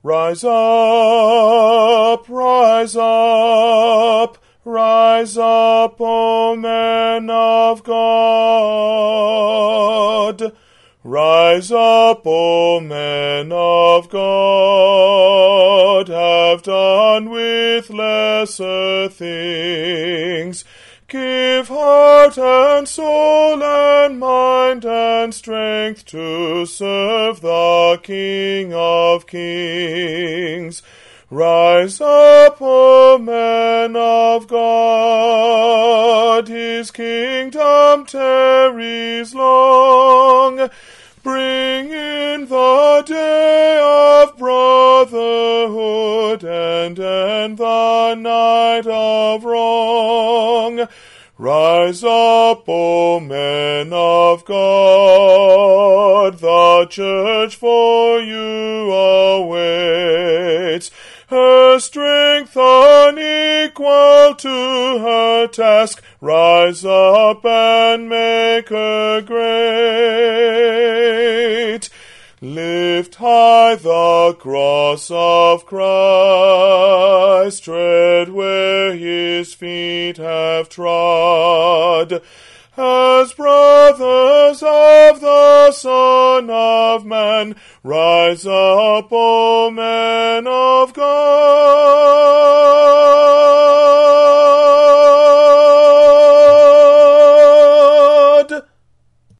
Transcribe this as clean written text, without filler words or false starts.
Rise up, rise up, rise up, O men of God. Rise up, O men of God, have done with lesser things. Give heart and soul and mind and strength to serve the King of Kings. Rise up, O men of God, his kingdom tarries long. Bring in the day of brotherhood and end the night of wrong. Rise up, O men of God, the church for you awaits. Her strength unequal to her task, rise up and make her great. Lift high the cross of Christ, tread where his feet have trod. As brothers of the Son of Man, rise up, O men of God.